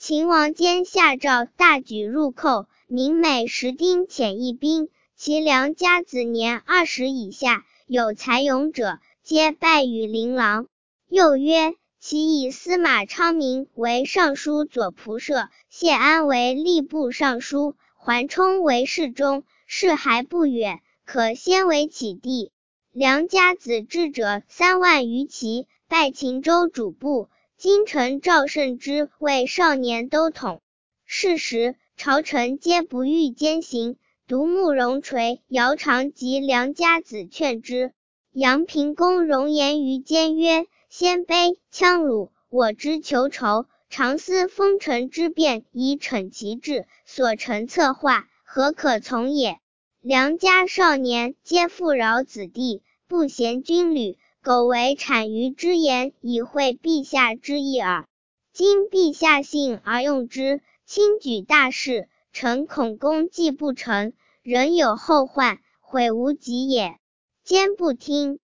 秦王坚下诏大举入寇，民每10丁遣1兵，其良家子年20以下，有才勇者，皆拜于琳琅。又曰，其以司马昌明为尚书左仆射，谢安为吏部尚书，桓冲为侍中，事还不远，可先为起地。良家子智者3万余骑，拜秦州主簿，京城赵胜之为少年都统。是时，朝臣皆不欲兼行，独慕容垂、姚常及良家子劝之。阳平公容言于监曰：鲜卑、羌虏，我之求仇，常思封臣之变以惩其志，所陈策划，何可从也？良家少年，皆富饶子弟，不贤军旅，苟为谄谀之言，以会陛下之意耳。今陛下信而用之，轻举大事，臣恐功绩不成，仍有后患，悔无及也。坚不听。